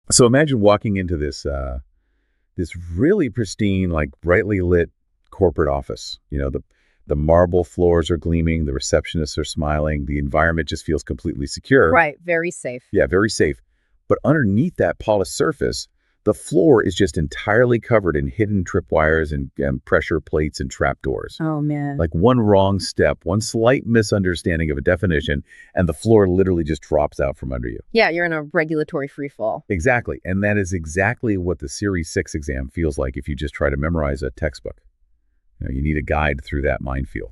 So imagine walking into this really pristine, like brightly lit corporate office. The marble floors are gleaming, the receptionists are smiling, the environment just feels completely secure. Right. Very safe. Yeah, very safe. But underneath that polished surface, the floor is just entirely covered in hidden tripwires and pressure plates and trapdoors. Oh, man. Like one wrong step, one slight misunderstanding of a definition, and the floor literally just drops out from under you. Yeah, you're in a regulatory free fall. Exactly. And that is exactly what the Series 6 exam feels like if you just try to memorize a textbook. You need a guide through that minefield.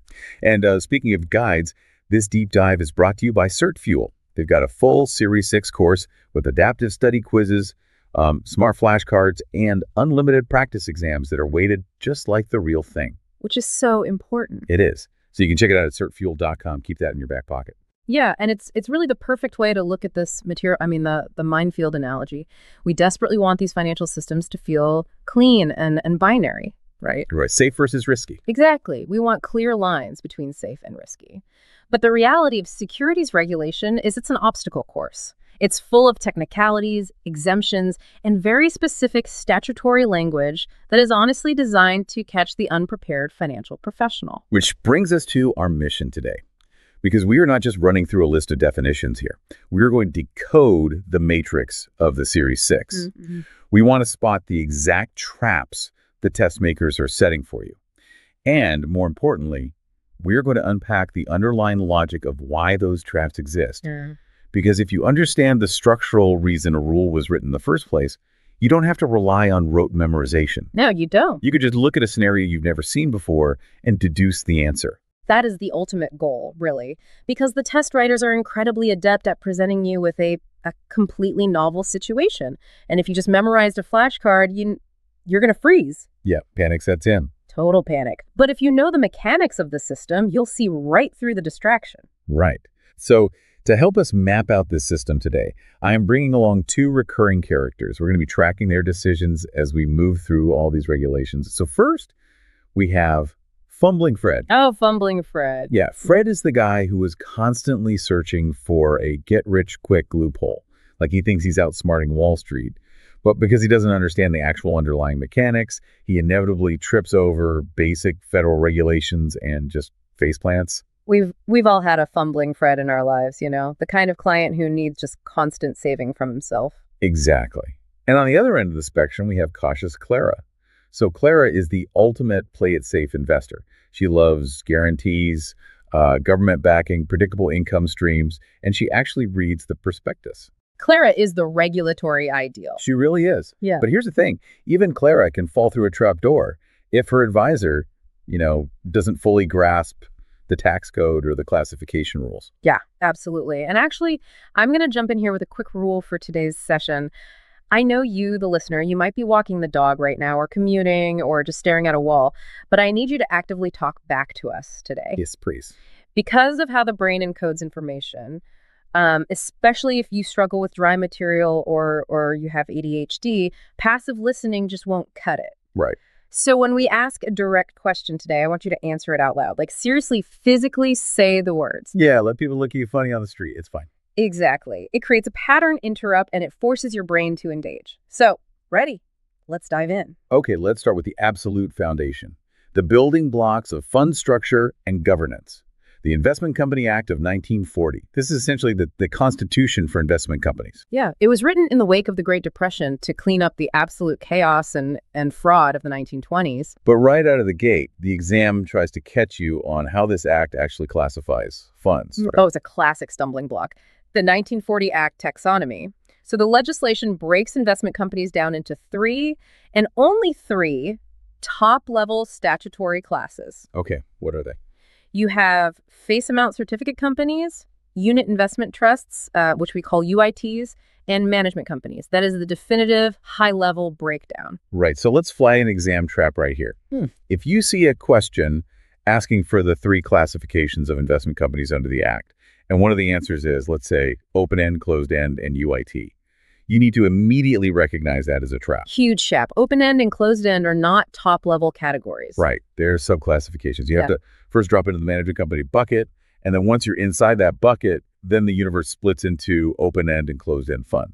And speaking of guides, this deep dive is brought to you by CertFuel. They've got a full Series 6 course with adaptive study quizzes, smart flashcards, and unlimited practice exams that are weighted just like the real thing. Which is so important. It is. So you can check it out at certfuel.com. Keep that in your back pocket. Yeah, and it's really the perfect way to look at this material. I mean, the minefield analogy. We desperately want these financial systems to feel clean and binary, right? Right. Safe versus risky. Exactly. We want clear lines between safe and risky. But the reality of securities regulation is it's an obstacle course. It's full of technicalities, exemptions, and very specific statutory language that is honestly designed to catch the unprepared financial professional. Which brings us to our mission today. Because we are not just running through a list of definitions here. We are going to decode the matrix of the Series 6. Mm-hmm. We want to spot the exact traps the test makers are setting for you. And more importantly, we're going to unpack the underlying logic of why those traps exist. Yeah. Because if you understand the structural reason a rule was written in the first place, you don't have to rely on rote memorization. No, you don't. You could just look at a scenario you've never seen before and deduce the answer. That is the ultimate goal, really, because the test writers are incredibly adept at presenting you with a completely novel situation. And if you just memorized a flashcard, you're going to freeze. Yeah, panic sets in. Total panic. But if you know the mechanics of the system, you'll see right through the distraction. Right. So to help us map out this system today, I am bringing along two recurring characters. We're going to be tracking their decisions as we move through all these regulations. So first, we have Fumbling Fred. Oh, Fumbling Fred. Yeah, Fred is the guy who is constantly searching for a get-rich-quick loophole. Like he thinks he's outsmarting Wall Street. But because he doesn't understand the actual underlying mechanics, he inevitably trips over basic federal regulations and just faceplants. We've all had a Fumbling Fred in our lives, the kind of client who needs just constant saving from himself. Exactly. And on the other end of the spectrum, we have Cautious Clara. So Clara is the ultimate play-it-safe investor. She loves guarantees, government backing, predictable income streams, and she actually reads the prospectus. Clara is the regulatory ideal. She really is. Yeah. But here's the thing. Even Clara can fall through a trap door if her advisor, doesn't fully grasp the tax code or the classification rules. Yeah, absolutely. And actually, I'm going to jump in here with a quick rule for today's session. I know you, the listener, you might be walking the dog right now or commuting or just staring at a wall, but I need you to actively talk back to us today. Yes, please. Because of how the brain encodes information, especially if you struggle with dry material or you have ADHD, passive listening just won't cut it. Right. So when we ask a direct question today, I want you to answer it out loud. Like seriously, physically say the words. Yeah, let people look at you funny on the street. It's fine. Exactly. It creates a pattern interrupt and it forces your brain to engage. So, ready? Let's dive in. Okay, let's start with the absolute foundation. The building blocks of fund structure and governance. The Investment Company Act of 1940. This is essentially the constitution for investment companies. Yeah, it was written in the wake of the Great Depression to clean up the absolute chaos and fraud of the 1920s. But right out of the gate, the exam tries to catch you on how this act actually classifies funds. Right? Oh, it's a classic stumbling block. The 1940 Act taxonomy. So the legislation breaks investment companies down into 3 and only 3 top-level statutory classes. Okay, what are they? You have face amount certificate companies, unit investment trusts, which we call UITs, and management companies. That is the definitive high-level breakdown. Right. So let's fly an exam trap right here. If you see a question asking for the 3 classifications of investment companies under the Act, and one of the answers is, let's say, open-end, closed-end, and UIT, you need to immediately recognize that as a trap. Huge shap. Open-end and closed-end are not top-level categories. Right. They're subclassifications. You have to first drop into the management company bucket, and then once you're inside that bucket, then the universe splits into open-end and closed-end funds.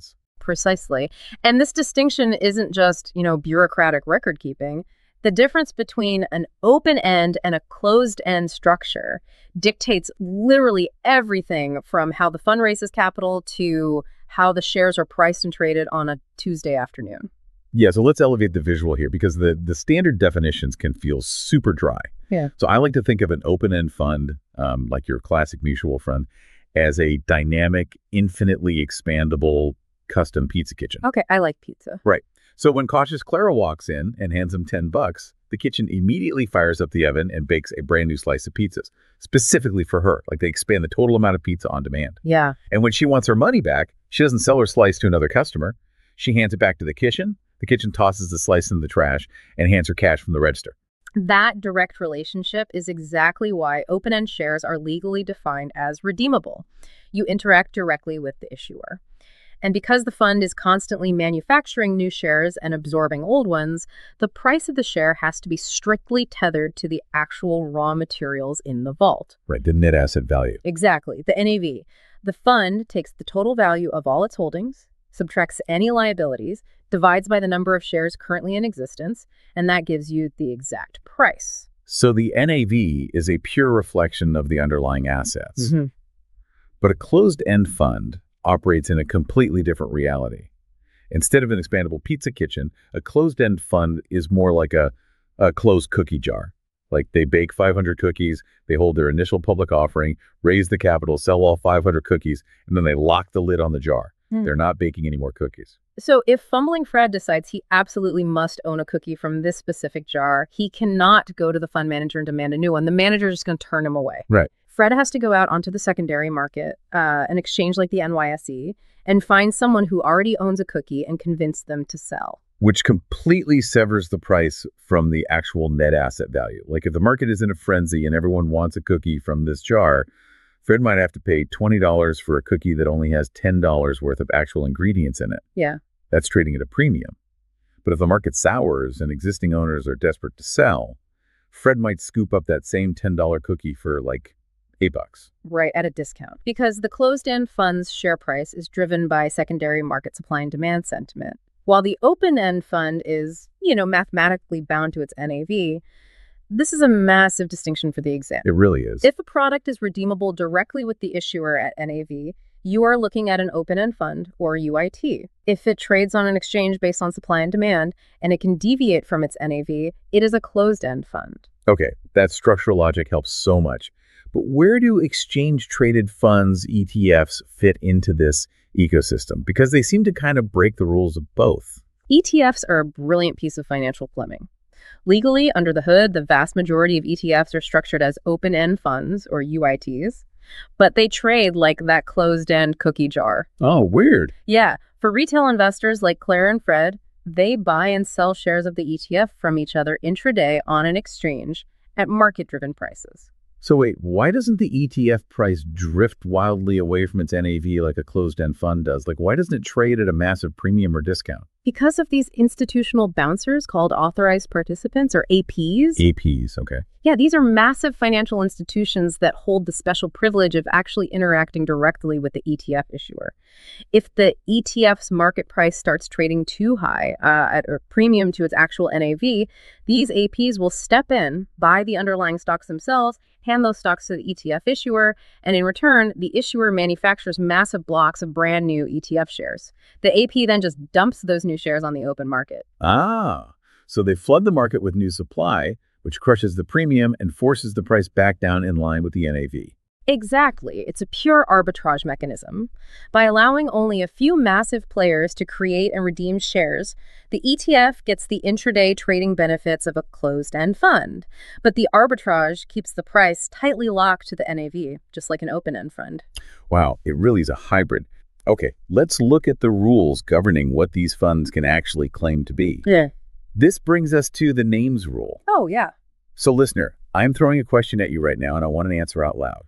Precisely. And this distinction isn't just, bureaucratic record keeping. The difference between an open-end and a closed-end structure dictates literally everything from how the fund raises capital to how the shares are priced and traded on a Tuesday afternoon. Yeah, so let's elevate the visual here because the standard definitions can feel super dry. Yeah. So I like to think of an open-end fund, like your classic mutual fund, as a dynamic, infinitely expandable custom pizza kitchen. Okay, I like pizza. Right. So when Cautious Clara walks in and hands him $10, the kitchen immediately fires up the oven and bakes a brand new slice of pizzas, specifically for her. Like they expand the total amount of pizza on demand. Yeah. And when she wants her money back, she doesn't sell her slice to another customer. She hands it back to the kitchen. The kitchen tosses the slice in the trash and hands her cash from the register. That direct relationship is exactly why open-end shares are legally defined as redeemable. You interact directly with the issuer. And because the fund is constantly manufacturing new shares and absorbing old ones, the price of the share has to be strictly tethered to the actual raw materials in the vault. Right, the net asset value. Exactly, the NAV. The fund takes the total value of all its holdings, subtracts any liabilities, divides by the number of shares currently in existence, and that gives you the exact price. So the NAV is a pure reflection of the underlying assets. Mm-hmm. But a closed-end fund operates in a completely different reality. Instead of an expandable pizza kitchen, a closed-end fund is more like a closed cookie jar. Like they bake 500 cookies, they hold their initial public offering, raise the capital, sell all 500 cookies, and then they lock the lid on the jar. They're not baking any more cookies. So if Fumbling Fred decides he absolutely must own a cookie from this specific jar, he cannot go to the fund manager and demand a new one. The manager is just going to turn him away. Right. Fred has to go out onto the secondary market, an exchange like the NYSE, and find someone who already owns a cookie and convince them to sell. Which completely severs the price from the actual net asset value. Like if the market is in a frenzy and everyone wants a cookie from this jar, Fred might have to pay $20 for a cookie that only has $10 worth of actual ingredients in it. Yeah. That's trading at a premium. But if the market sours and existing owners are desperate to sell, Fred might scoop up that same $10 cookie for like $8. Right, at a discount. Because the closed-end fund's share price is driven by secondary market supply and demand sentiment. While the open-end fund is, mathematically bound to its NAV, this is a massive distinction for the exam. It really is. If a product is redeemable directly with the issuer at NAV, you are looking at an open-end fund, or UIT. If it trades on an exchange based on supply and demand, and it can deviate from its NAV, it is a closed-end fund. Okay, that structural logic helps so much. But where do exchange-traded funds, ETFs, fit into this ecosystem? Because they seem to kind of break the rules of both. ETFs are a brilliant piece of financial plumbing. Legally, under the hood, the vast majority of ETFs are structured as open-end funds, or UITs, but they trade like that closed-end cookie jar. Oh, weird. Yeah. For retail investors like Claire and Fred, they buy and sell shares of the ETF from each other intraday on an exchange at market-driven prices. So wait, why doesn't the ETF price drift wildly away from its NAV like a closed-end fund does? Like, why doesn't it trade at a massive premium or discount? Because of these institutional bouncers called authorized participants, or APs. APs, okay. Yeah, these are massive financial institutions that hold the special privilege of actually interacting directly with the ETF issuer. If the ETF's market price starts trading too high at a premium to its actual NAV, these APs will step in, buy the underlying stocks themselves, hand those stocks to the ETF issuer, and in return, the issuer manufactures massive blocks of brand new ETF shares. The AP then just dumps those new shares on the open market. Ah, so they flood the market with new supply, which crushes the premium and forces the price back down in line with the NAV. Exactly. It's a pure arbitrage mechanism. By allowing only a few massive players to create and redeem shares, the ETF gets the intraday trading benefits of a closed-end fund. But the arbitrage keeps the price tightly locked to the NAV, just like an open-end fund. Wow, it really is a hybrid. Okay, let's look at the rules governing what these funds can actually claim to be. Yeah. This brings us to the names rule. Oh, yeah. So listener, I'm throwing a question at you right now and I want an answer out loud.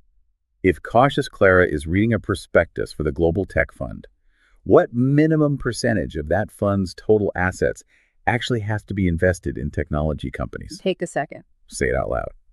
If Cautious Clara is reading a prospectus for the Global Tech Fund, what minimum percentage of that fund's total assets actually has to be invested in technology companies? Take a second. Say it out loud.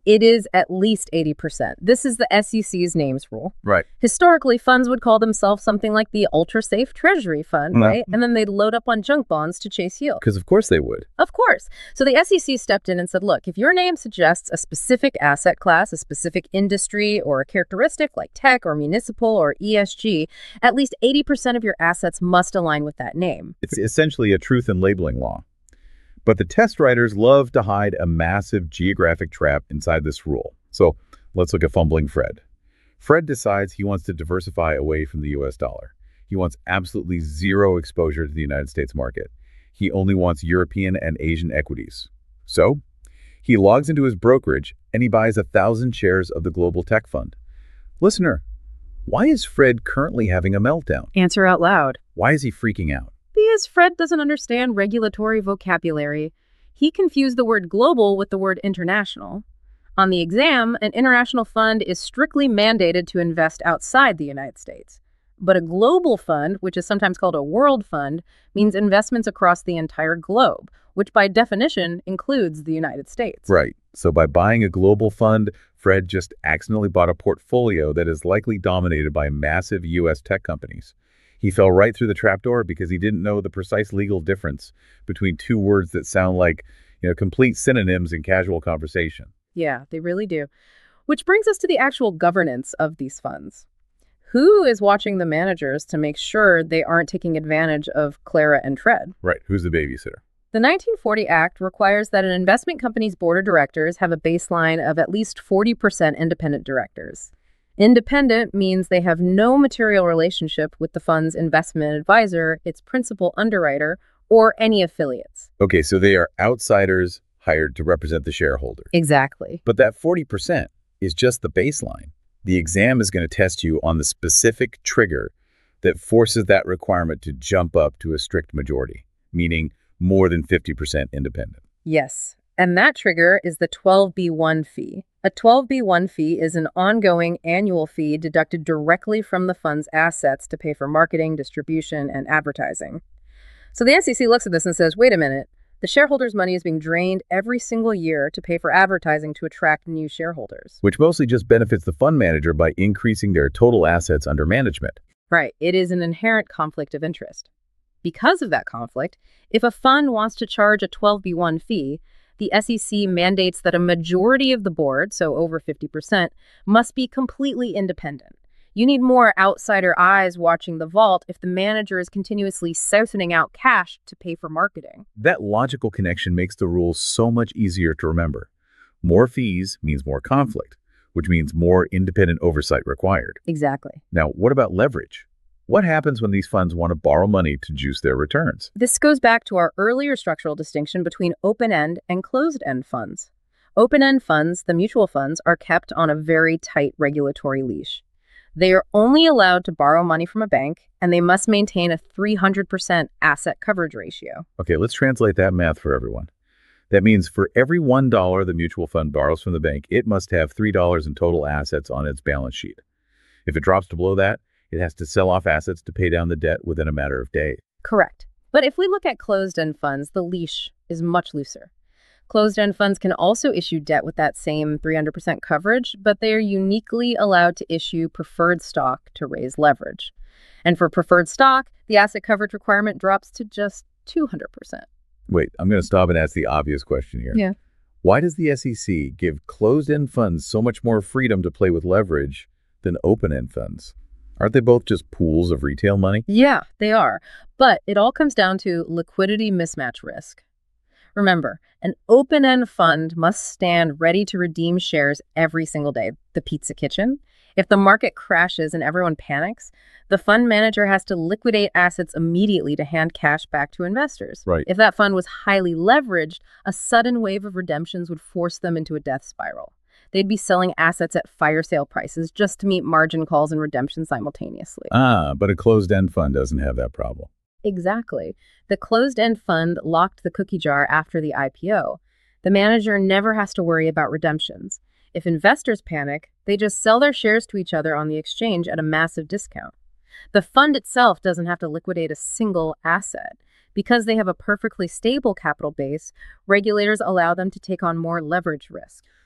It is at least 80%. This is the SEC's names rule. Right. Historically, funds would call themselves something like the ultra-safe treasury fund, right? And then they'd load up on junk bonds to chase yield. Because of course they would. Of course. So the SEC stepped in and said, look, if your name suggests a specific asset class, a specific industry, or a characteristic like tech or municipal or ESG, at least 80% of your assets must align with that name. It's essentially a truth in labeling law. But the test writers love to hide a massive geographic trap inside this rule. So let's look at fumbling Fred. Fred decides he wants to diversify away from the US dollar. He wants absolutely zero exposure to the United States market. He only wants European and Asian equities. So he logs into his brokerage and he buys 1,000 shares of the Global Tech Fund. Listener, why is Fred currently having a meltdown? Answer out loud. Why is he freaking out? Because Fred doesn't understand regulatory vocabulary. He confused the word global with the word international. On the exam, an international fund is strictly mandated to invest outside the United States. But a global fund, which is sometimes called a world fund, means investments across the entire globe, which by definition includes the United States. Right. So by buying a global fund, Fred just accidentally bought a portfolio that is likely dominated by massive U.S. tech companies. He fell right through the trapdoor because he didn't know the precise legal difference between two words that sound like, complete synonyms in casual conversation. Yeah, they really do. Which brings us to the actual governance of these funds. Who is watching the managers to make sure they aren't taking advantage of Clara and Fred? Right. Who's the babysitter? The 1940 Act requires that an investment company's board of directors have a baseline of at least 40% independent directors. Independent means they have no material relationship with the fund's investment advisor, its principal underwriter, or any affiliates. Okay, so they are outsiders hired to represent the shareholder. Exactly. But that 40% is just the baseline. The exam is going to test you on the specific trigger that forces that requirement to jump up to a strict majority, meaning more than 50% independent. Yes, and that trigger is the 12B1 fee. A 12B1 fee is an ongoing annual fee deducted directly from the fund's assets to pay for marketing, distribution, and advertising. So the SEC looks at this and says, wait a minute, the shareholders' money is being drained every single year to pay for advertising to attract new shareholders. Which mostly just benefits the fund manager by increasing their total assets under management. Right, it is an inherent conflict of interest. Because of that conflict, if a fund wants to charge a 12B1 fee, the SEC mandates that a majority of the board, so over 50%, must be completely independent. You need more outsider eyes watching the vault if the manager is continuously siphoning out cash to pay for marketing. That logical connection makes the rules so much easier to remember. More fees means more conflict, which means more independent oversight required. Exactly. Now, what about leverage? What happens when these funds want to borrow money to juice their returns? This goes back to our earlier structural distinction between open-end and closed-end funds. Open-end funds, the mutual funds, are kept on a very tight regulatory leash. They are only allowed to borrow money from a bank, and they must maintain a 300% asset coverage ratio. Okay, let's translate that math for everyone. That means for every $1 the mutual fund borrows from the bank, it must have $3 in total assets on its balance sheet. If it drops to below that, it has to sell off assets to pay down the debt within a matter of days. Correct. But if we look at closed-end funds, the leash is much looser. Closed-end funds can also issue debt with that same 300% coverage, but they are uniquely allowed to issue preferred stock to raise leverage. And for preferred stock, the asset coverage requirement drops to just 200%. Wait, I'm going to stop and ask the obvious question here. Yeah. Why does the SEC give closed-end funds so much more freedom to play with leverage than open-end funds? Aren't they both just pools of retail money? Yeah, they are. But it all comes down to liquidity mismatch risk. Remember, an open-end fund must stand ready to redeem shares every single day. The pizza kitchen. If the market crashes and everyone panics, the fund manager has to liquidate assets immediately to hand cash back to investors. Right. If that fund was highly leveraged, a sudden wave of redemptions would force them into a death spiral. They'd be selling assets at fire sale prices just to meet margin calls and redemption simultaneously. But a closed-end fund doesn't have that problem. Exactly. The closed-end fund locked the cookie jar after the IPO. The manager never has to worry about redemptions. If investors panic, they just sell their shares to each other on the exchange at a massive discount. The fund itself doesn't have to liquidate a single asset. Because they have a perfectly stable capital base, regulators allow them to take on more leverage risk.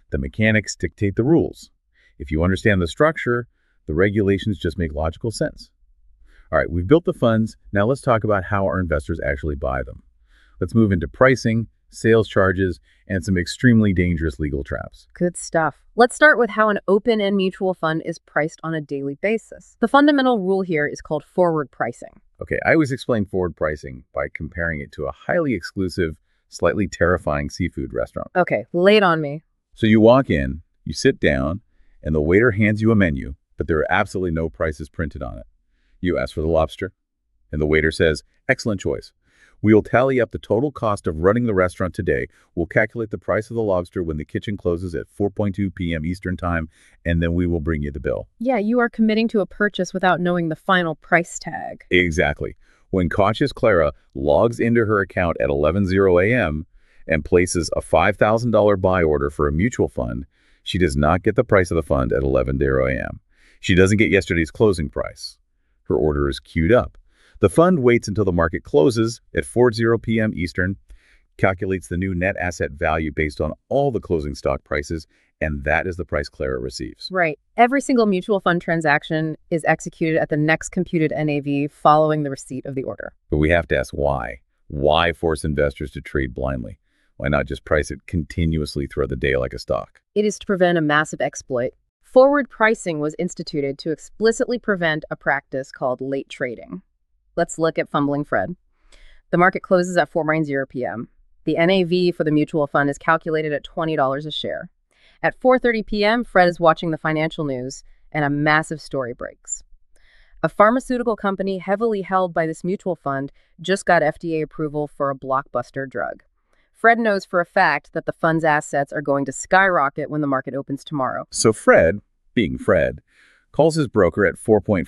The mechanics dictate the rules. If you understand the structure, the regulations just make logical sense. All right, we've built the funds. Now let's talk about how our investors actually buy them. Let's move into pricing, sales charges, and some extremely dangerous legal traps. Good stuff. Let's start with how an open-end mutual fund is priced on a daily basis. The fundamental rule here is called forward pricing. Okay, I always explain forward pricing by comparing it to a highly exclusive, slightly terrifying seafood restaurant. Okay, lay it on me. So you walk in, you sit down, and the waiter hands you a menu, but there are absolutely no prices printed on it. You ask for the lobster, and the waiter says, "Excellent choice. We'll tally up the total cost of running the restaurant today. We'll calculate the price of the lobster when the kitchen closes at 4:2 p.m. Eastern Time, and then we will bring you the bill." Yeah, you are committing to a purchase without knowing the final price tag. Exactly. When cautious Clara logs into her account at 11:00 a.m. and places a $5,000 buy order for a mutual fund, she does not get the price of the fund at 11:00 a.m. She doesn't get yesterday's closing price. Her order is queued up. The fund waits until the market closes at 4:00 p.m. Eastern, calculates the new net asset value based on all the closing stock prices, and that is the price Clara receives. Right. Every single mutual fund transaction is executed at the next computed NAV following the receipt of the order. But we have to ask why. Why force investors to trade blindly? Why not just price it continuously throughout the day like a stock? It is to prevent a massive exploit. Forward pricing was instituted to explicitly prevent a practice called late trading. Let's look at Fumbling Fred. The market closes at 4:00 p.m. The NAV for the mutual fund is calculated at $20 a share. At 4:30 p.m., Fred is watching the financial news, and a massive story breaks. A pharmaceutical company heavily held by this mutual fund just got FDA approval for a blockbuster drug. Fred knows for a fact that the fund's assets are going to skyrocket when the market opens tomorrow. So Fred, being Fred, calls his broker at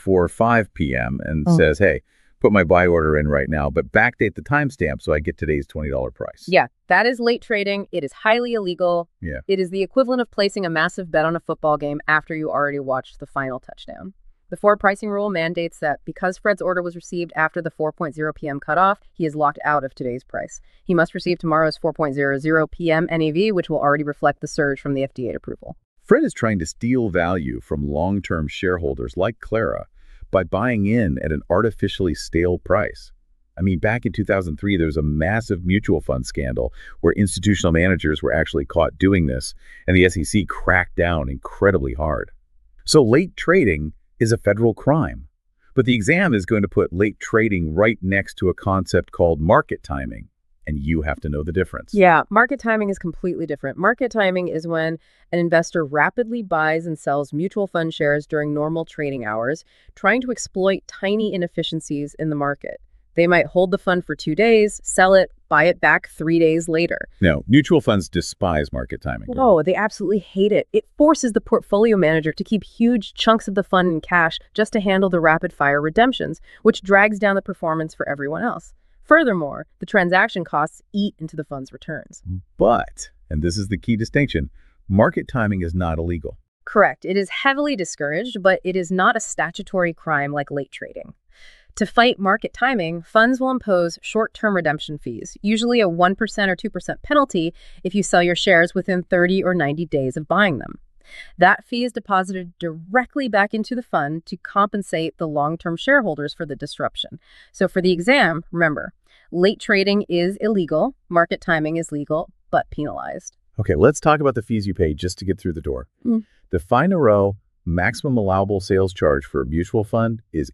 4:45 p.m. and says, "Hey, put my buy order in right now, but backdate the timestamp so I get today's $20 price." Yeah, that is late trading. It is highly illegal. Yeah. It is the equivalent of placing a massive bet on a football game after you already watched the final touchdown. The forward pricing rule mandates that because Fred's order was received after the 4:00 p.m. cutoff, he is locked out of today's price. He must receive tomorrow's 4:00 p.m. NAV, which will already reflect the surge from the FDA approval. Fred is trying to steal value from long-term shareholders like Clara by buying in at an artificially stale price. I mean, back in 2003, there was a massive mutual fund scandal where institutional managers were actually caught doing this, and the SEC cracked down incredibly hard. So late trading is a federal crime. But the exam is going to put late trading right next to a concept called market timing, and you have to know the difference. Yeah, market timing is completely different. Market timing is when an investor rapidly buys and sells mutual fund shares during normal trading hours, trying to exploit tiny inefficiencies in the market. They might hold the fund for 2 days, sell it, buy it back 3 days later. No, mutual funds despise market timing. Whoa, they absolutely hate it. It forces the portfolio manager to keep huge chunks of the fund in cash just to handle the rapid-fire redemptions, which drags down the performance for everyone else. Furthermore, the transaction costs eat into the fund's returns. But, and this is the key distinction, market timing is not illegal. Correct. It is heavily discouraged, but it is not a statutory crime like late trading. To fight market timing, funds will impose short-term redemption fees, usually a 1% or 2% penalty if you sell your shares within 30 or 90 days of buying them. That fee is deposited directly back into the fund to compensate the long-term shareholders for the disruption. So for the exam, remember, late trading is illegal, market timing is legal, but penalized. Okay, let's talk about the fees you pay just to get through the door. The FINRA maximum allowable sales charge for a mutual fund is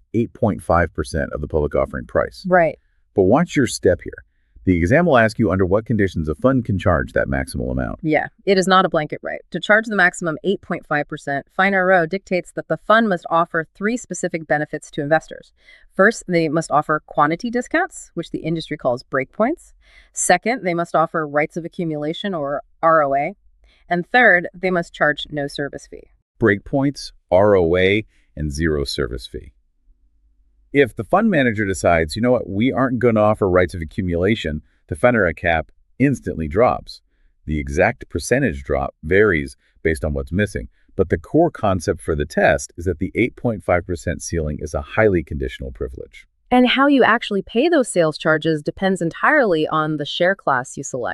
8.5% of the public offering price. Right. But watch your step here. The exam will ask you under what conditions a fund can charge that maximal amount. Yeah, it is not a blanket right. To charge the maximum 8.5%, FINRA dictates that the fund must offer 3 specific benefits to investors. First, they must offer quantity discounts, which the industry calls breakpoints. Second, they must offer rights of accumulation, or ROA. And third, they must charge no service fee. Breakpoints, ROA, and 0 service fee. If the fund manager decides, you know what, we aren't going to offer rights of accumulation, the FINRA cap instantly drops. The exact percentage drop varies based on what's missing, but the core concept for the test is that the 8.5% ceiling is a highly conditional privilege. And how you actually pay those sales charges depends entirely on the share class you select.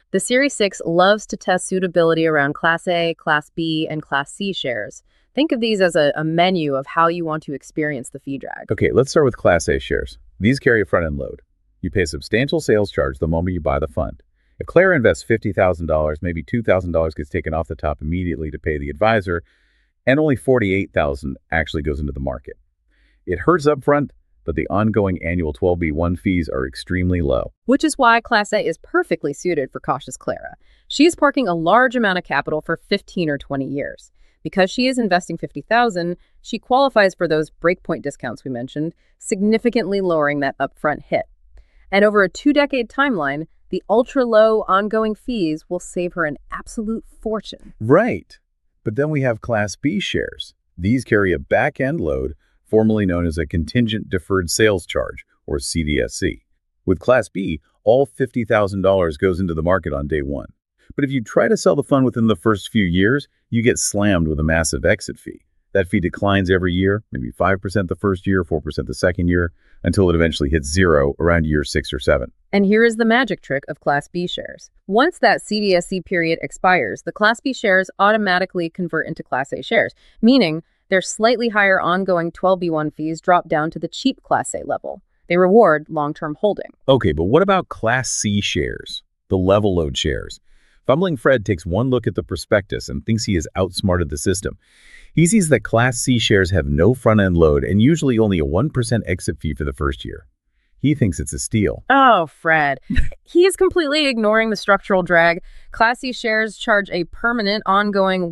The Series 6 loves to test suitability around Class A, Class B, and Class C shares. Think of these as a menu of how you want to experience the fee drag. Okay, let's start with Class A shares. These carry a front-end load. You pay a substantial sales charge the moment you buy the fund. If Clara invests $50,000, maybe $2,000 gets taken off the top immediately to pay the advisor, and only $48,000 actually goes into the market. It hurts up front, but the ongoing annual 12b-1 fees are extremely low. Which is why Class A is perfectly suited for cautious Clara. She's parking a large amount of capital for 15 or 20 years. Because she is investing $50,000, she qualifies for those breakpoint discounts we mentioned, significantly lowering that upfront hit. And over a 2-decade timeline, the ultra-low ongoing fees will save her an absolute fortune. Right. But then we have Class B shares. These carry a back-end load, formerly known as a contingent deferred sales charge, or CDSC. With Class B, all $50,000 goes into the market on day one. But if you try to sell the fund within the first few years, you get slammed with a massive exit fee. That fee declines every year, maybe 5% the first year, 4% the second year, until it eventually hits zero around year 6 or 7. And here is the magic trick of Class B shares. Once that CDSC period expires, the Class B shares automatically convert into Class A shares, meaning their slightly higher ongoing 12b-1 fees drop down to the cheap Class A level. They reward long-term holding. Okay, but what about Class C shares, the level load shares? Fumbling Fred takes one look at the prospectus and thinks he has outsmarted the system. He sees that Class C shares have no front-end load and usually only a 1% exit fee for the first year. He thinks it's a steal. Oh, Fred. He is completely ignoring the structural drag. Class C shares charge a permanent, ongoing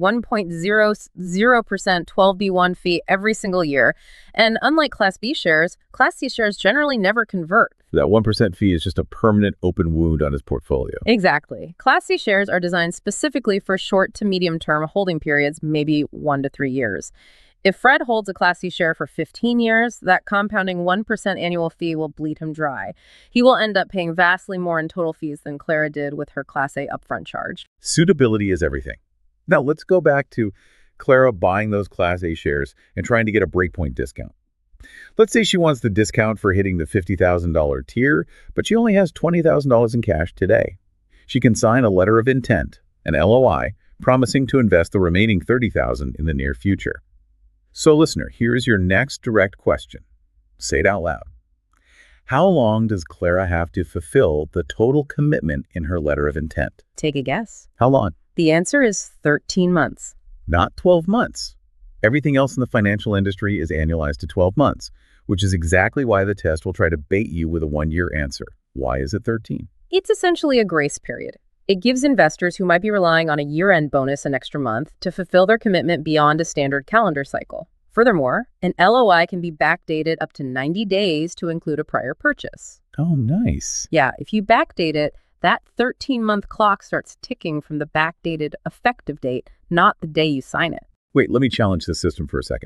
1.00% 12b-1 fee every single year. And unlike Class B shares, Class C shares generally never convert. That 1% fee is just a permanent open wound on his portfolio. Exactly. Class C shares are designed specifically for short to medium-term holding periods, maybe 1 to 3 years. If Fred holds a Class C share for 15 years, that compounding 1% annual fee will bleed him dry. He will end up paying vastly more in total fees than Clara did with her Class A upfront charge. Suitability is everything. Now, let's go back to Clara buying those Class A shares and trying to get a breakpoint discount. Let's say she wants the discount for hitting the $50,000 tier, but she only has $20,000 in cash today. She can sign a letter of intent, an LOI, promising to invest the remaining $30,000 in the near future. So listener, here is your next direct question. Say it out loud. How long does Clara have to fulfill the total commitment in her letter of intent? Take a guess. How long? The answer is 13 months. Not 12 months. Everything else in the financial industry is annualized to 12 months, which is exactly why the test will try to bait you with a 1-year answer. Why is it 13? It's essentially a grace period. It gives investors who might be relying on a year-end bonus an extra month to fulfill their commitment beyond a standard calendar cycle. Furthermore, an LOI can be backdated up to 90 days to include a prior purchase. Oh, nice. Yeah, if you backdate it, that 13-month clock starts ticking from the backdated effective date, not the day you sign it. Wait, let me challenge the system for a second.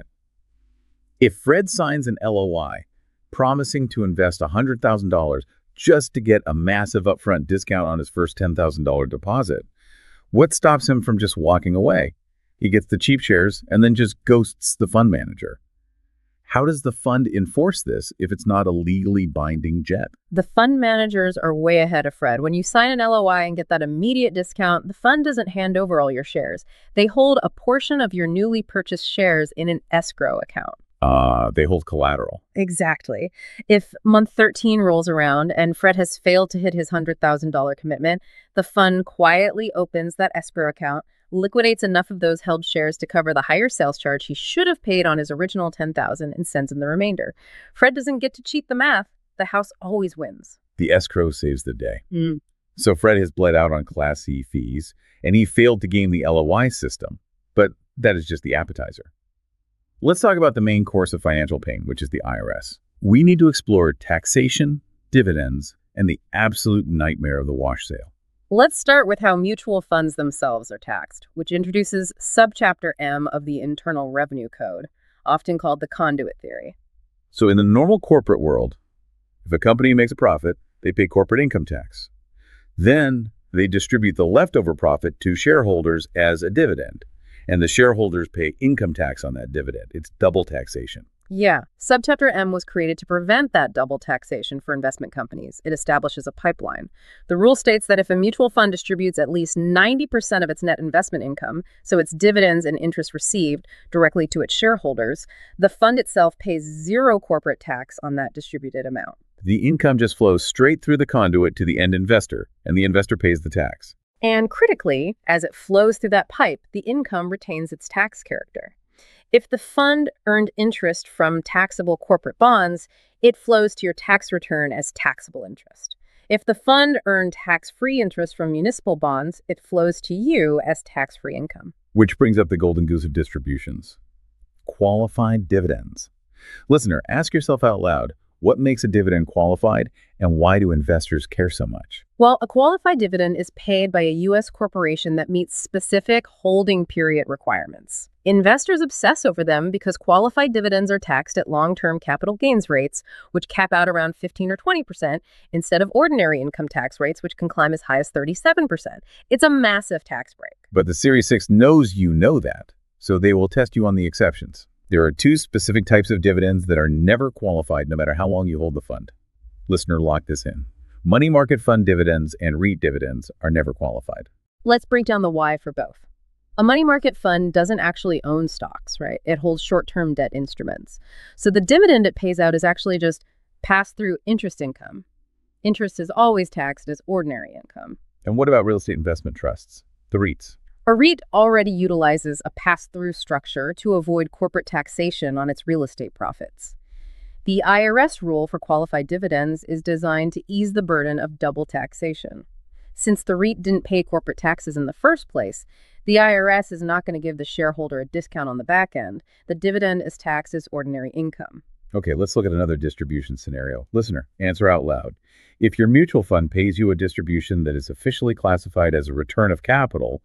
If Fred signs an LOI promising to invest $100,000 just to get a massive upfront discount on his first $10,000 deposit, what stops him from just walking away? He gets the cheap shares and then just ghosts the fund manager. How does the fund enforce this if it's not a legally binding jet? The fund managers are way ahead of Fred. When you sign an LOI and get that immediate discount, the fund doesn't hand over all your shares. They hold a portion of your newly purchased shares in an escrow account. They hold collateral. Exactly. If month 13 rolls around and Fred has failed to hit his $100,000 commitment, the fund quietly opens that escrow account, liquidates enough of those held shares to cover the higher sales charge he should have paid on his original $10,000 and sends him the remainder. Fred doesn't get to cheat the math. The house always wins. The escrow saves the day. So Fred has bled out on Class C fees, and he failed to game the LOI system, but that is just the appetizer. Let's talk about the main course of financial pain, which is the IRS. We need to explore taxation, dividends, and the absolute nightmare of the wash sale. Let's start with how mutual funds themselves are taxed, which introduces Subchapter M of the Internal Revenue Code, often called the conduit theory. So in the normal corporate world, if a company makes a profit, they pay corporate income tax. Then they distribute the leftover profit to shareholders as a dividend, and the shareholders pay income tax on that dividend. It's double taxation. Yeah, Subchapter M was created to prevent that double taxation for investment companies. It establishes a pipeline. The rule states that if a mutual fund distributes at least 90% of its net investment income, so its dividends and interest received, directly to its shareholders, the fund itself pays zero corporate tax on that distributed amount. The income just flows straight through the conduit to the end investor, and the investor pays the tax. And critically, as it flows through that pipe, the income retains its tax character. If the fund earned interest from taxable corporate bonds, it flows to your tax return as taxable interest. If the fund earned tax-free interest from municipal bonds, it flows to you as tax-free income. Which brings up the golden goose of distributions: qualified dividends. Listener, ask yourself out loud, what makes a dividend qualified, and why do investors care so much? Well, a qualified dividend is paid by a U.S. corporation that meets specific holding period requirements. Investors obsess over them because qualified dividends are taxed at long-term capital gains rates, which cap out around 15 or 20%, instead of ordinary income tax rates, which can climb as high as 37%. It's a massive tax break. But the Series 6 knows you know that, so they will test you on the exceptions. There are two specific types of dividends that are never qualified no matter how long you hold the fund. Listener, lock this in. Money market fund dividends and REIT dividends are never qualified. Let's break down the why for both. A money market fund doesn't actually own stocks, right? It holds short-term debt instruments. So the dividend it pays out is actually just pass-through interest income. Interest is always taxed as ordinary income. And what about real estate investment trusts, the REITs? A REIT already utilizes a pass-through structure to avoid corporate taxation on its real estate profits. The IRS rule for qualified dividends is designed to ease the burden of double taxation. Since the REIT didn't pay corporate taxes in the first place, the IRS is not going to give the shareholder a discount on the back end. The dividend is taxed as ordinary income. Okay, let's look at another distribution scenario. Listener, answer out loud. If your mutual fund pays you a distribution that is officially classified as a return of capital,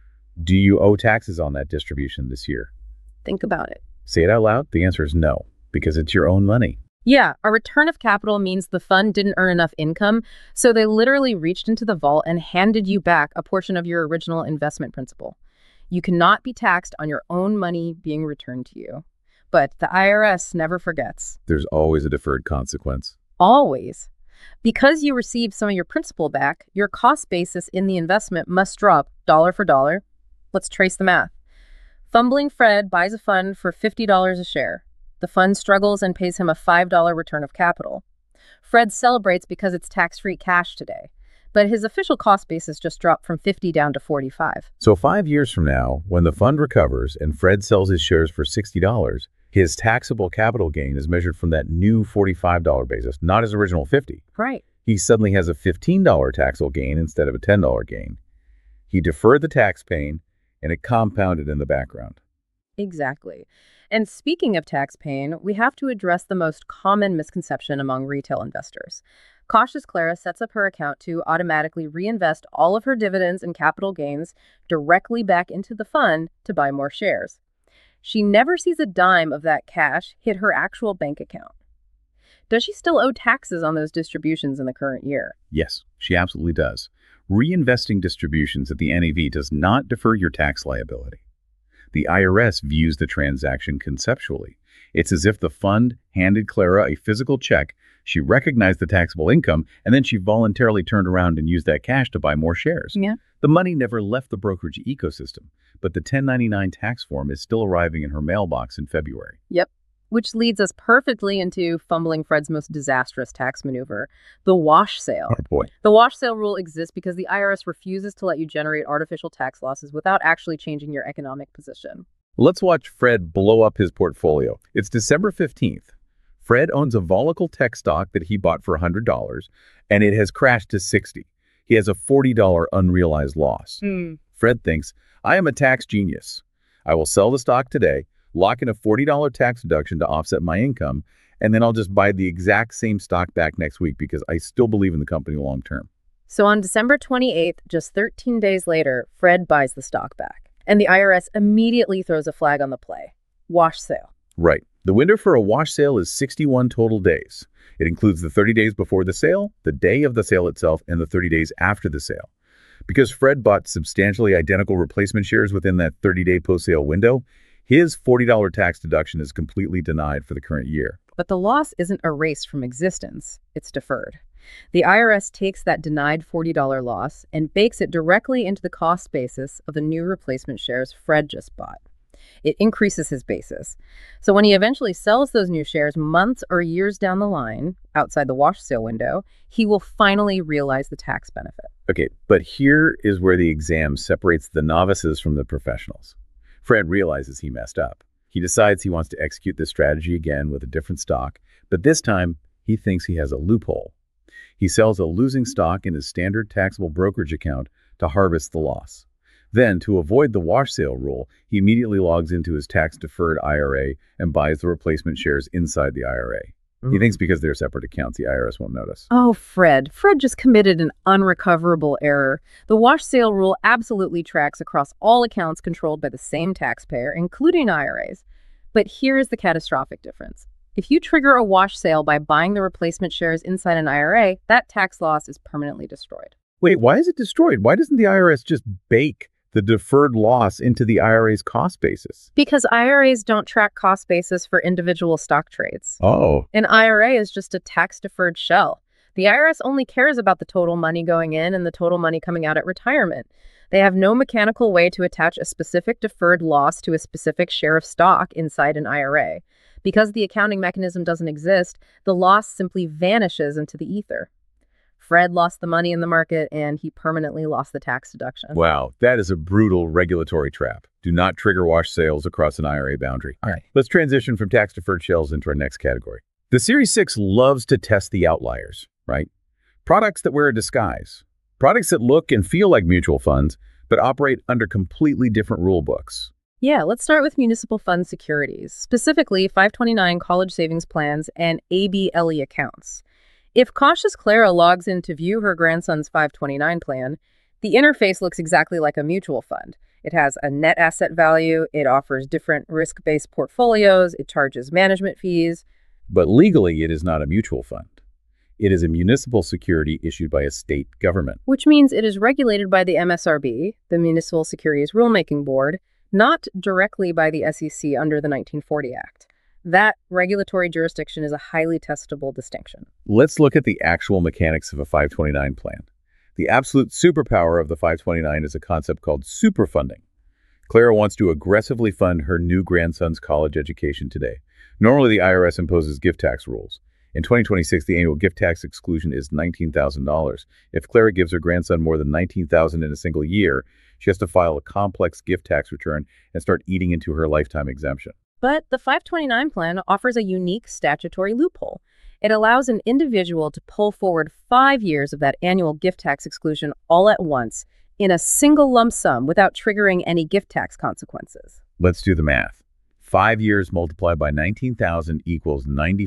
do you owe taxes on that distribution this year? Think about it. Say it out loud. The answer is no, because it's your own money. Yeah, a return of capital means the fund didn't earn enough income, so they literally reached into the vault and handed you back a portion of your original investment principal. You cannot be taxed on your own money being returned to you. But the IRS never forgets. There's always a deferred consequence. Always. Because you received some of your principal back, your cost basis in the investment must drop dollar for dollar. Let's trace the math. Fumbling Fred buys a fund for $50 a share. The fund struggles and pays him a $5 return of capital. Fred celebrates because it's tax-free cash today, but his official cost basis just dropped from 50 down to 45. So 5 years from now, when the fund recovers and Fred sells his shares for $60, his taxable capital gain is measured from that new $45 basis, not his original $50. Right. He suddenly has a $15 taxable gain instead of a $10 gain. He deferred the tax pain, and it compounded in the background. Exactly. And speaking of tax pain, we have to address the most common misconception among retail investors. Cautious Clara sets up her account to automatically reinvest all of her dividends and capital gains directly back into the fund to buy more shares. She never sees a dime of that cash hit her actual bank account. Does she still owe taxes on those distributions in the current year? Yes, she absolutely does. Reinvesting distributions at the NAV does not defer your tax liability. The IRS views the transaction conceptually. It's as if the fund handed Clara a physical check, she recognized the taxable income, and then she voluntarily turned around and used that cash to buy more shares. Yeah. The money never left the brokerage ecosystem, but the 1099 tax form is still arriving in her mailbox in February. Yep. Which leads us perfectly into Fumbling Fred's most disastrous tax maneuver, the wash sale. Oh boy. The wash sale rule exists because the IRS refuses to let you generate artificial tax losses without actually changing your economic position. Let's watch Fred blow up his portfolio. It's December 15th. Fred owns a volatile tech stock that he bought for $100, and it has crashed to $60. He has a $40 unrealized loss. Fred thinks, I am a tax genius. I will sell the stock today, lock in a $40 tax deduction to offset my income, and then I'll just buy the exact same stock back next week because I still believe in the company long term. So on December 28th, just 13 days later, Fred buys the stock back. And the IRS immediately throws a flag on the play. Wash sale. Right. The window for a wash sale is 61 total days. It includes the 30 days before the sale, the day of the sale itself, and the 30 days after the sale. Because Fred bought substantially identical replacement shares within that 30-day post-sale window, His $40 tax deduction is completely denied for the current year. But the loss isn't erased from existence, it's deferred. The IRS takes that denied $40 loss and bakes it directly into the cost basis of the new replacement shares Fred just bought. It increases his basis. So when he eventually sells those new shares months or years down the line, outside the wash sale window, he will finally realize the tax benefit. Okay, but here is where the exam separates the novices from the professionals. Fred realizes he messed up. He decides he wants to execute this strategy again with a different stock, but this time he thinks he has a loophole. He sells a losing stock in his standard taxable brokerage account to harvest the loss. Then, to avoid the wash sale rule, he immediately logs into his tax-deferred IRA and buys the replacement shares inside the IRA. He thinks because they're separate accounts, the IRS won't notice. Oh, Fred. Fred just committed an unrecoverable error. The wash sale rule absolutely tracks across all accounts controlled by the same taxpayer, including IRAs. But here's the catastrophic difference. If you trigger a wash sale by buying the replacement shares inside an IRA, that tax loss is permanently destroyed. Wait, why is it destroyed? Why doesn't the IRS just bake the deferred loss into the IRA's cost basis? Because IRAs don't track cost basis for individual stock trades. Oh. An IRA is just a tax-deferred shell. The IRS only cares about the total money going in and the total money coming out at retirement. They have no mechanical way to attach a specific deferred loss to a specific share of stock inside an IRA. Because the accounting mechanism doesn't exist, the loss simply vanishes into the ether. Fred lost the money in the market, and he permanently lost the tax deduction. Wow, that is a brutal regulatory trap. Do not trigger wash sales across an IRA boundary. All right, let's transition from tax-deferred shells into our next category. The Series 6 loves to test the outliers, right? Products that wear a disguise. Products that look and feel like mutual funds, but operate under completely different rule books. Yeah, let's start with municipal fund securities, specifically 529 college savings plans and ABLE accounts. If cautious Clara logs in to view her grandson's 529 plan, the interface looks exactly like a mutual fund. It has a net asset value, it offers different risk-based portfolios, it charges management fees. But legally, it is not a mutual fund. It is a municipal security issued by a state government. Which means it is regulated by the MSRB, the Municipal Securities Rulemaking Board, not directly by the SEC under the 1940 Act. That regulatory jurisdiction is a highly testable distinction. Let's look at the actual mechanics of a 529 plan. The absolute superpower of the 529 is a concept called superfunding. Clara wants to aggressively fund her new grandson's college education today. Normally, the IRS imposes gift tax rules. In 2026, the annual gift tax exclusion is $19,000. If Clara gives her grandson more than $19,000 in a single year, she has to file a complex gift tax return and start eating into her lifetime exemption. But the 529 plan offers a unique statutory loophole. It allows an individual to pull forward 5 years of that annual gift tax exclusion all at once in a single lump sum without triggering any gift tax consequences. Let's do the math. 5 years multiplied by $19,000 equals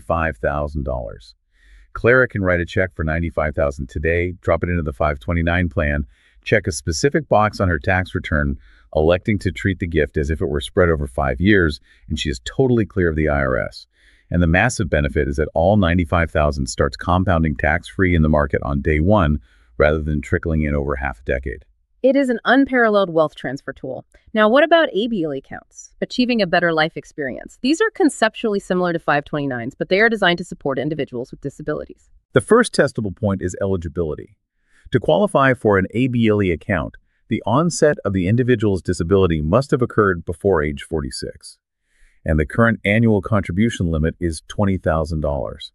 $95,000. Clara can write a check for $95,000 today, drop it into the 529 plan, check a specific box on her tax return, electing to treat the gift as if it were spread over 5 years, and she is totally clear of the IRS. And the massive benefit is that all $95,000 starts compounding tax-free in the market on day one, rather than trickling in over half a decade. It is an unparalleled wealth transfer tool. Now, what about ABLE accounts? Achieving a better life experience. These are conceptually similar to 529s, but they are designed to support individuals with disabilities. The first testable point is eligibility. To qualify for an ABLE account, the onset of the individual's disability must have occurred before age 46, and the current annual contribution limit is $20,000.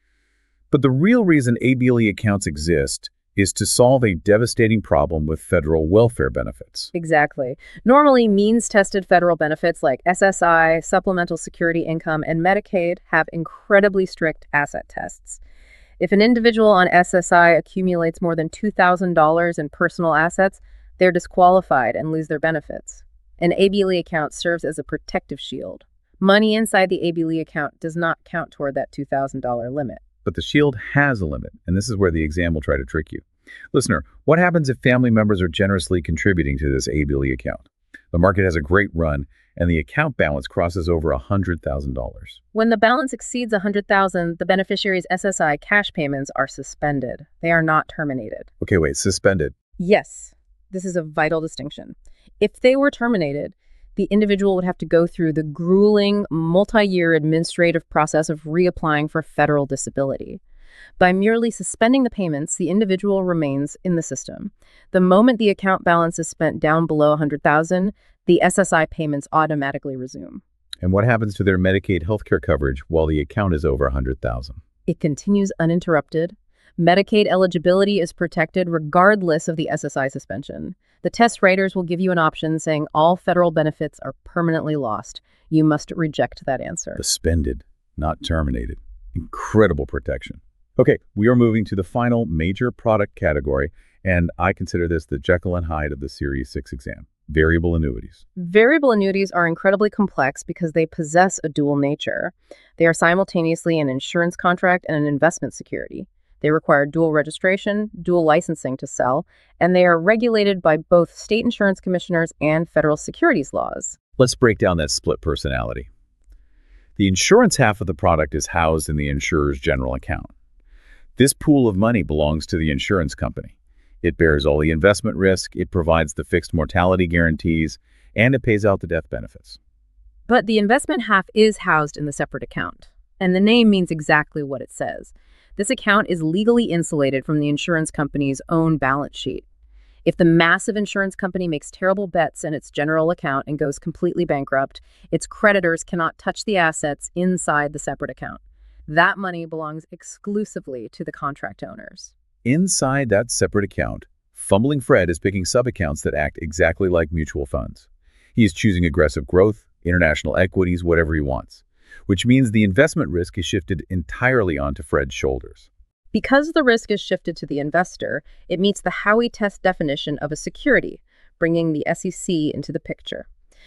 But the real reason ABLE accounts exist is to solve a devastating problem with federal welfare benefits. Exactly. Normally, means-tested federal benefits like SSI, Supplemental Security Income, and Medicaid have incredibly strict asset tests. If an individual on SSI accumulates more than $2,000 in personal assets, they're disqualified and lose their benefits. An ABLE account serves as a protective shield. Money inside the ABLE account does not count toward that $2,000 limit. But the shield has a limit, and this is where the exam will try to trick you. Listener, what happens if family members are generously contributing to this ABLE account? The market has a great run, and the account balance crosses over $100,000. When the balance exceeds $100,000, the beneficiary's SSI cash payments are suspended. They are not terminated. Okay, wait, suspended. Yes, this is a vital distinction. If they were terminated, the individual would have to go through the grueling, multi-year administrative process of reapplying for federal disability. By merely suspending the payments, the individual remains in the system. The moment the account balance is spent down below $100,000, the SSI payments automatically resume. And what happens to their Medicaid healthcare coverage while the account is over $100,000? It continues uninterrupted. Medicaid eligibility is protected regardless of the SSI suspension. The test writers will give you an option saying all federal benefits are permanently lost. You must reject that answer. Suspended, not terminated. Incredible protection. Okay, we are moving to the final major product category, and I consider this the Jekyll and Hyde of the Series 6 exam. Variable annuities. Variable annuities are incredibly complex because they possess a dual nature. They are simultaneously an insurance contract and an investment security. They require dual registration, dual licensing to sell, and they are regulated by both state insurance commissioners and federal securities laws. Let's break down that split personality. The insurance half of the product is housed in the insurer's general account. This pool of money belongs to the insurance company. It bears all the investment risk, it provides the fixed mortality guarantees, and it pays out the death benefits. But the investment half is housed in the separate account, and the name means exactly what it says. This account is legally insulated from the insurance company's own balance sheet. If the massive insurance company makes terrible bets in its general account and goes completely bankrupt, its creditors cannot touch the assets inside the separate account. That money belongs exclusively to the contract owners. Inside that separate account, Fumbling Fred is picking sub-accounts that act exactly like mutual funds. He is choosing aggressive growth, international equities, whatever he wants, which means the investment risk is shifted entirely onto Fred's shoulders. Because the risk is shifted to the investor, it meets the Howey test definition of a security, bringing the SEC into the picture.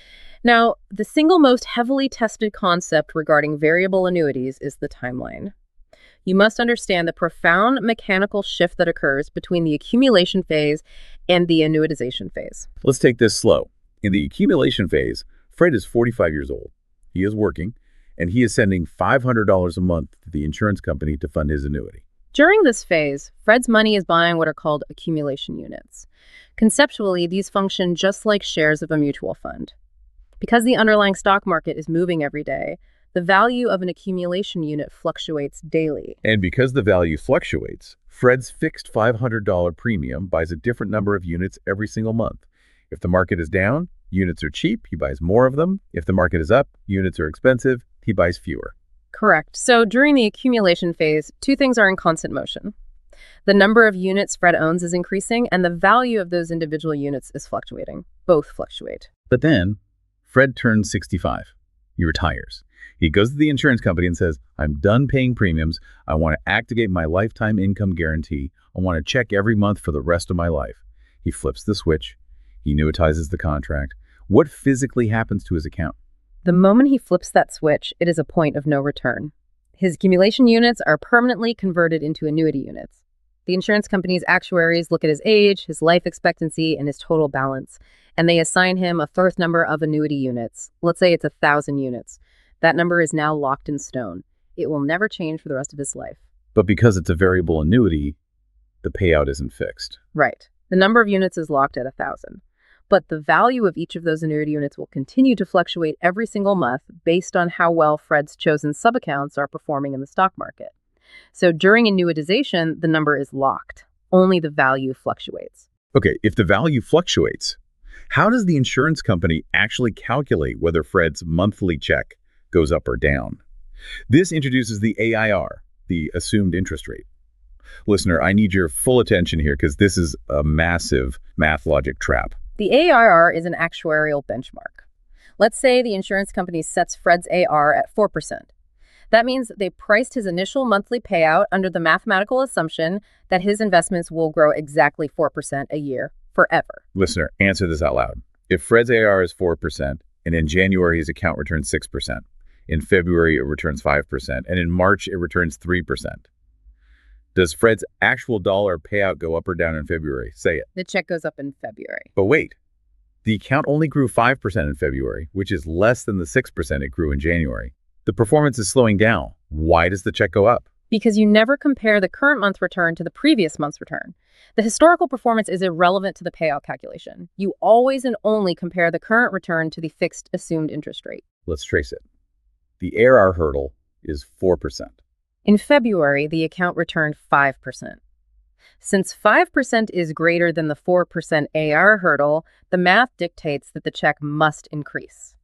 Now, the single most heavily tested concept regarding variable annuities is the timeline. You must understand the profound mechanical shift that occurs between the accumulation phase and the annuitization phase. Let's take this slow. In the accumulation phase, Fred is 45 years old. He is working, and he is sending $500 a month to the insurance company to fund his annuity. During this phase, Fred's money is buying what are called accumulation units. Conceptually, these function just like shares of a mutual fund. Because the underlying stock market is moving every day, the value of an accumulation unit fluctuates daily. And because the value fluctuates, Fred's fixed $500 premium buys a different number of units every single month. If the market is down, units are cheap, he buys more of them. If the market is up, units are expensive, he buys fewer. Correct. So during the accumulation phase, two things are in constant motion. The number of units Fred owns is increasing, and the value of those individual units is fluctuating. Both fluctuate. But then, Fred turns 65. He retires. He goes to the insurance company and says, I'm done paying premiums. I want to activate my lifetime income guarantee. I want to check every month for the rest of my life. He flips the switch. He annuitizes the contract. What physically happens to his account? The moment he flips that switch, it is a point of no return. His accumulation units are permanently converted into annuity units. The insurance company's actuaries look at his age, his life expectancy, and his total balance, and they assign him a first number of annuity units. Let's say it's 1,000 units. That number is now locked in stone. It will never change for the rest of his life. But because it's a variable annuity, the payout isn't fixed. Right. The number of units is locked at 1,000. But the value of each of those annuity units will continue to fluctuate every single month based on how well Fred's chosen sub-accounts are performing in the stock market. So during annuitization, the number is locked. Only the value fluctuates. Okay, if the value fluctuates, how does the insurance company actually calculate whether Fred's monthly check goes up or down? This introduces the AIR, the assumed interest rate. Listener, I need your full attention here because this is a massive math logic trap. The AIR is an actuarial benchmark. Let's say the insurance company sets Fred's AR at 4%. That means they priced his initial monthly payout under the mathematical assumption that his investments will grow exactly 4% a year forever. Listener, answer this out loud. If Fred's AR is 4%, and in January his account returns 6%, in February it returns 5%, and in March it returns 3%, does Fred's actual dollar payout go up or down in February? Say it. The check goes up in February. But wait, the account only grew 5% in February, which is less than the 6% it grew in January. The performance is slowing down. Why does the check go up? Because you never compare the current month return to the previous month's return. The historical performance is irrelevant to the payout calculation. You always and only compare the current return to the fixed assumed interest rate. Let's trace it. The ARR hurdle is 4%. In February, the account returned 5%. Since 5% is greater than the 4% ARR hurdle, the math dictates that the check must increase.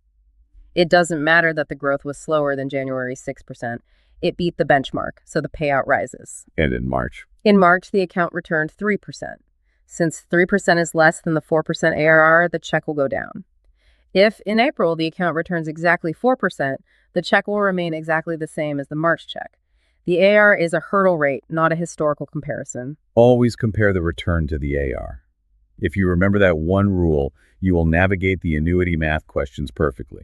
It doesn't matter that the growth was slower than January's 6%. It beat the benchmark, so the payout rises. And in March? In March, the account returned 3%. Since 3% is less than the 4% ARR, the check will go down. If, in April, the account returns exactly 4%, the check will remain exactly the same as the March check. The ARR is a hurdle rate, not a historical comparison. Always compare the return to the AR. If you remember that one rule, you will navigate the annuity math questions perfectly.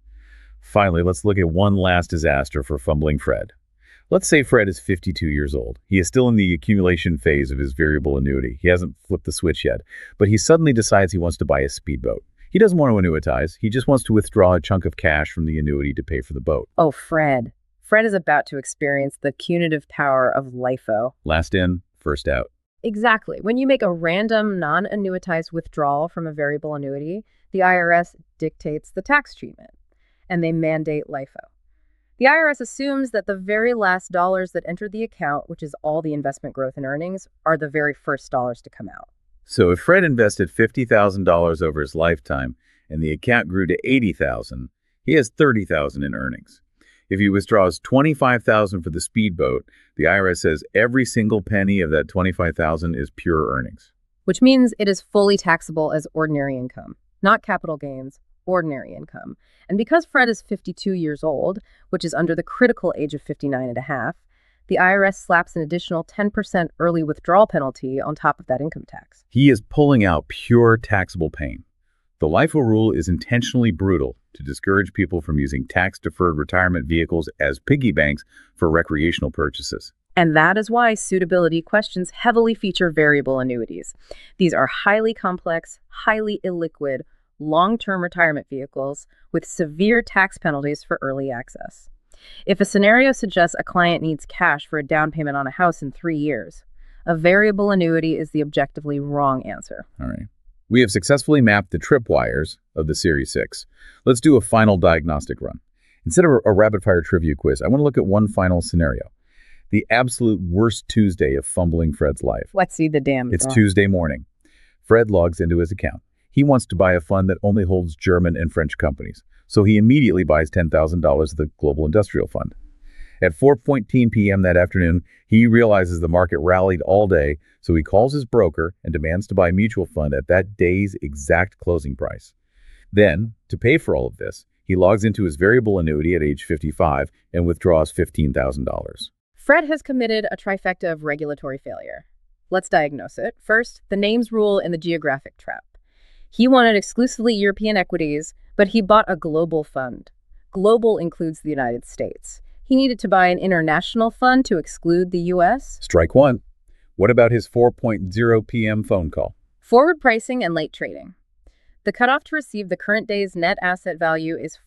Finally, let's look at one last disaster for fumbling Fred. Let's say Fred is 52 years old. He is still in the accumulation phase of his variable annuity. He hasn't flipped the switch yet, but he suddenly decides he wants to buy a speedboat. He doesn't want to annuitize. He just wants to withdraw a chunk of cash from the annuity to pay for the boat. Oh, Fred. Fred is about to experience the punitive power of LIFO. Last in, first out. Exactly. When you make a random, non-annuitized withdrawal from a variable annuity, the IRS dictates the tax treatment, and they mandate LIFO. The IRS assumes that the very last dollars that entered the account, which is all the investment growth and earnings, are the very first dollars to come out. So if Fred invested $50,000 over his lifetime and the account grew to $80,000, he has $30,000 in earnings. If he withdraws $25,000 for the speedboat, the IRS says every single penny of that $25,000 is pure earnings. Which means it is fully taxable as ordinary income, not capital gains, ordinary income. And because Fred is 52 years old, which is under the critical age of 59 and a half, the IRS slaps an additional 10% early withdrawal penalty on top of that income tax. He is pulling out pure taxable pain. The LIFO rule is intentionally brutal to discourage people from using tax-deferred retirement vehicles as piggy banks for recreational purchases. And that is why suitability questions heavily feature variable annuities. These are highly complex, highly illiquid, long-term retirement vehicles with severe tax penalties for early access. If a scenario suggests a client needs cash for a down payment on a house in 3 years, a variable annuity is the objectively wrong answer. All right. We have successfully mapped the tripwires of the Series 6. Let's do a final diagnostic run. Instead of a rapid-fire trivia quiz, I want to look at one final scenario. The absolute worst Tuesday of fumbling Fred's life. Let's see the damn. It's Tuesday morning. Fred logs into his account. He wants to buy a fund that only holds German and French companies, so he immediately buys $10,000 of the Global Industrial Fund. At 4:14 p.m. that afternoon, he realizes the market rallied all day, so he calls his broker and demands to buy a mutual fund at that day's exact closing price. Then, to pay for all of this, he logs into his variable annuity at age 55 and withdraws $15,000. Fred has committed a trifecta of regulatory failure. Let's diagnose it. First, the names rule and the geographic trap. He wanted exclusively European equities, but he bought a global fund. Global includes the United States. He needed to buy an international fund to exclude the U.S. Strike one. What about his 4:00 p.m. phone call? Forward pricing and late trading. The cutoff to receive the current day's net asset value is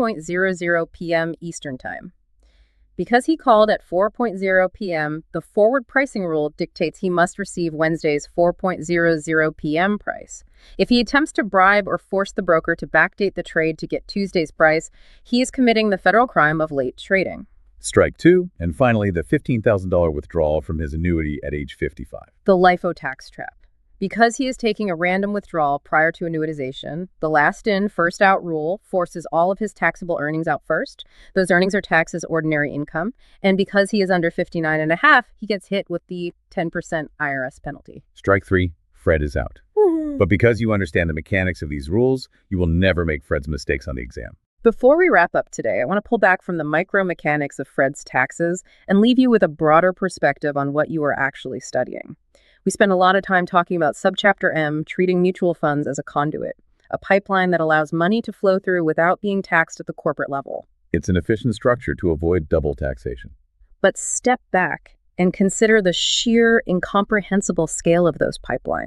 4:00 p.m. Eastern Time. Because he called at 4:00 p.m., the forward pricing rule dictates he must receive Wednesday's 4:00 p.m. price. If he attempts to bribe or force the broker to backdate the trade to get Tuesday's price, he is committing the federal crime of late trading. Strike two. And finally, the $15,000 withdrawal from his annuity at age 55. The LIFO tax trap. Because he is taking a random withdrawal prior to annuitization, the last in, first out rule forces all of his taxable earnings out first. Those earnings are taxed as ordinary income. And because he is under 59 and a half, he gets hit with the 10% IRS penalty. Strike three. Fred is out. But because you understand the mechanics of these rules, you will never make Fred's mistakes on the exam. Before we wrap up today, I want to pull back from the micro mechanics of Fred's taxes and leave you with a broader perspective on what you are actually studying. We spend a lot of time talking about Subchapter M, treating mutual funds as a conduit, a pipeline that allows money to flow through without being taxed at the corporate level. It's an efficient structure to avoid double taxation. But step back and consider the sheer, incomprehensible scale of those pipelines.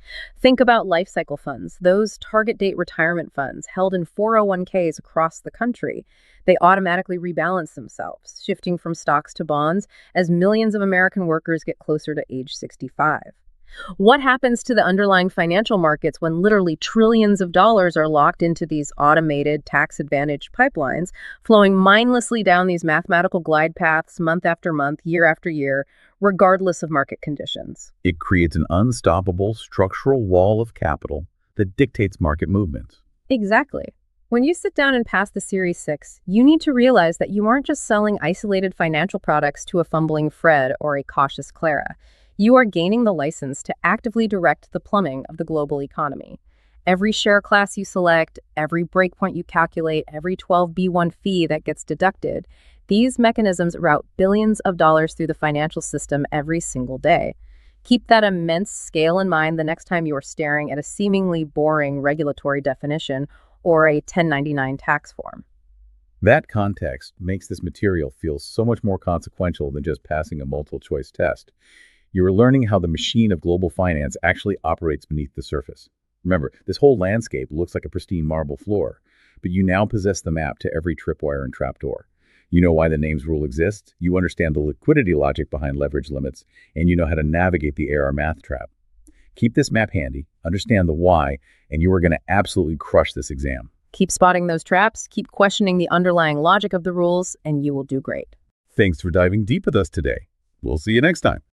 Think about life cycle funds, those target date retirement funds held in 401ks across the country. They automatically rebalance themselves, shifting from stocks to bonds as millions of American workers get closer to age 65. What happens to the underlying financial markets when literally trillions of dollars are locked into these automated, tax-advantaged pipelines, flowing mindlessly down these mathematical glide paths month after month, year after year, regardless of market conditions? It creates an unstoppable structural wall of capital that dictates market movements. Exactly. When you sit down and pass the Series 6, you need to realize that you aren't just selling isolated financial products to a fumbling Fred or a cautious Clara. You are gaining the license to actively direct the plumbing of the global economy. Every share class you select, every breakpoint you calculate, every 12b1 fee that gets deducted, these mechanisms route billions of dollars through the financial system every single day. Keep that immense scale in mind the next time you are staring at a seemingly boring regulatory definition or a 1099 tax form. That context makes this material feel so much more consequential than just passing a multiple-choice test. You are learning how the machine of global finance actually operates beneath the surface. Remember, this whole landscape looks like a pristine marble floor, but you now possess the map to every tripwire and trapdoor. You know why the names rule exists, you understand the liquidity logic behind leverage limits, and you know how to navigate the AR math trap. Keep this map handy, understand the why, and you are going to absolutely crush this exam. Keep spotting those traps, keep questioning the underlying logic of the rules, and you will do great. Thanks for diving deep with us today. We'll see you next time.